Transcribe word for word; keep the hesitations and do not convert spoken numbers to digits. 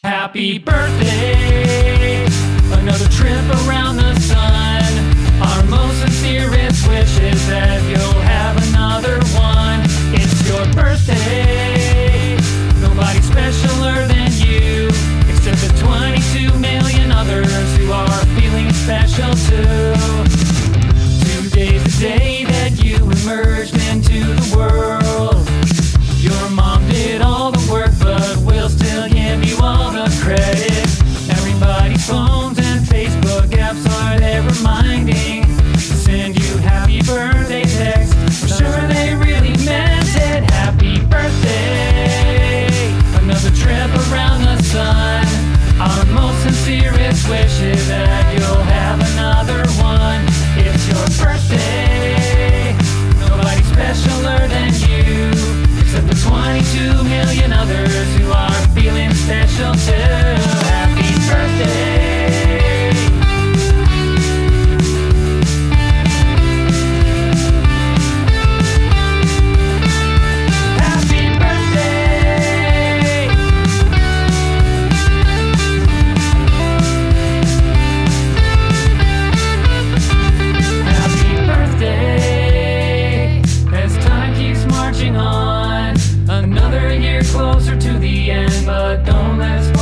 Happy birthday, another trip around the sun. Our most sincerest wish is that you'll have another one. It's your birthday, nobody specialer than you, except the twenty-two million others who are feeling special too. Today's the day that you emerged into the world. Your mom did all the work, but we'll still give you all the credit. Everybody's phones and Facebook apps are there reminding to send you happy birthday texts. I'm sure they really meant it. Happy birthday, another trip around the sun. Our most sincerest wish is that you'll have another one. It's your birthday, nobody specialer than you, except the twenty-two million others who are feeling special too. Happy birthday. Happy birthday. Happy birthday. As time keeps marching on, another year closer to the end, but don't let us